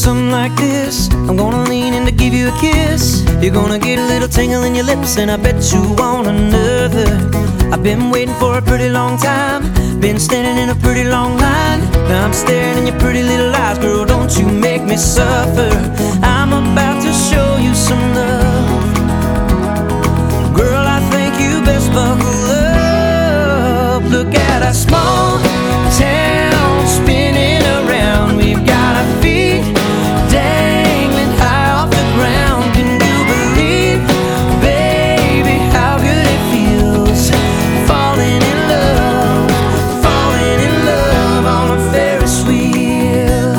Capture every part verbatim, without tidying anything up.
something like this. I'm gonna lean in to give you a kiss. You're gonna get a little tingle in your lips, and I bet you want another. I've been waiting for a pretty long time, been standing in a pretty long line. Now I'm staring in your pretty little eyes. Girl, don't you make me suffer. I'm about to show you some love. Girl, I think you best buckle up. Look at our small town spinning around. We've got our feet dangling high off the ground. Can you believe, baby, how good it feels falling in love, falling in love on a Ferris wheel,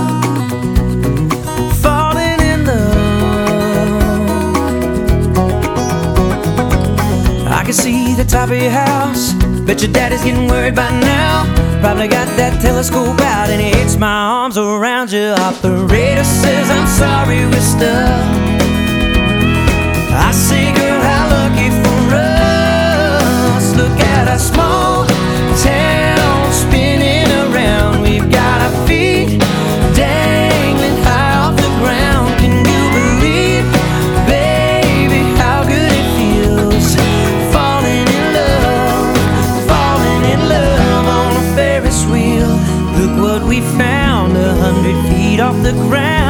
falling in love. I can see the top of your house. Bet your daddy's getting worried by now. Probably got that telescope out and he hits my arms around you. Operator says I'm sorry we're stuck. I say, girl, how lucky for us. Look at our small town spinning around. We've got our feet dangling high off the ground. Can you believe, baby, how good it feels falling in love, falling in love on a Ferris wheel. Look what we found, a hundred feet off the ground.